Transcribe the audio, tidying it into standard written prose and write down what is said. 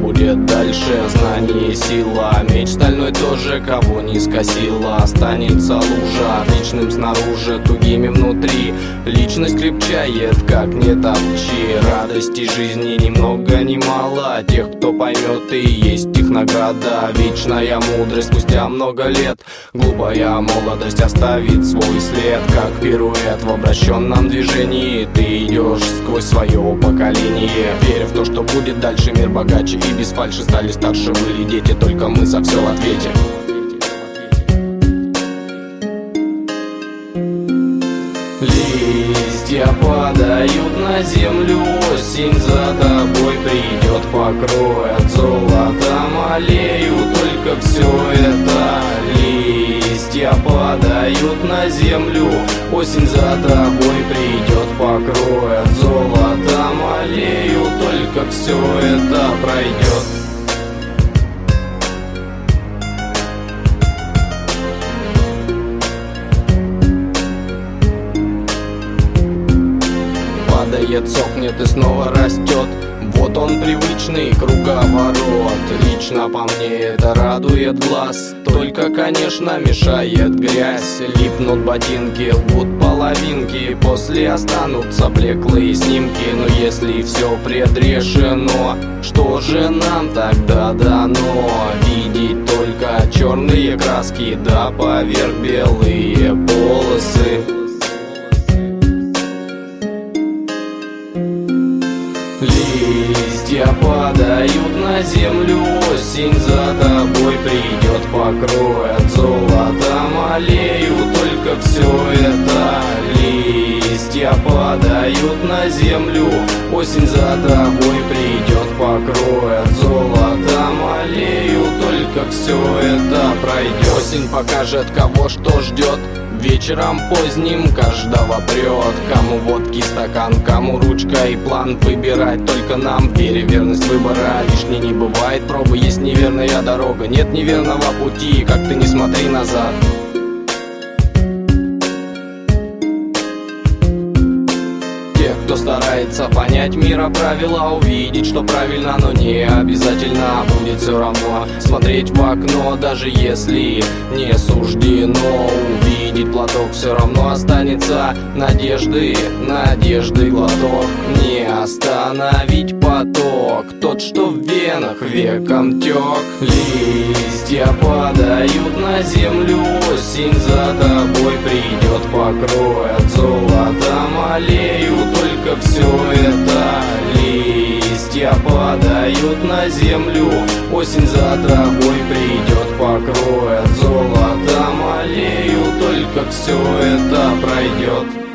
будет дальше. Знание — сила, меч стальной тоже кого не скосила. Останется лужа, отличным снаружи, тугими внутри. Личность крепчает, как не топчи. Радости жизни ни много ни мало. Тех, кто поймет, и есть их награда. Вечная мудрость спустя много лет. Глупая молодость оставит свой след, как пируэт в обращенном движении. Ты идешь сквозь свое поколение, веря в то, что будет дальше. Мир богаче и без фальши, стали старше, были дети, только мы за все в ответе. Листья падают на землю, осень за тобой придет, покроет золотом аллею. Только все это листья падают на землю, осень за тобой придет, покроет золотом аллею. Только все это пройдет. Падает, сохнет и снова растет. Вот он, привычный круговорот. Лично по мне это радует глаз. Только, конечно, мешает грязь. Липнут ботинки, лгут половинки. После останутся блеклые снимки. Но если все предрешено, что же нам тогда дано? Видеть только черные краски, да поверх белые полосы. Листья падают на землю, осень за тобой придет, покроет золотом аллею. Только все это листья падают на землю, осень за тобой придет, покроет золотом аллею. Только все это пройдет. Осень покажет, кого что ждет. Вечером поздним каждого прет. Кому водки стакан, кому ручка и план. Выбирать только нам, в вере верность выбора лишней не бывает. Пробы есть неверная дорога, нет неверного пути. Как ты не смотри назад. Кто старается понять мира правила, увидеть, что правильно, но не обязательно будет все равно. Смотреть в окно, даже если не суждено увидеть платок, все равно останется надежды, надежды глоток. Не остановить поток, тот, что в венах веком тек. Листья падают на землю, осень за тобой придет, покроет золотом аллею. Только все это листья падают на землю, осень за тобой придет, покроет золотом аллею. Только все это пройдет.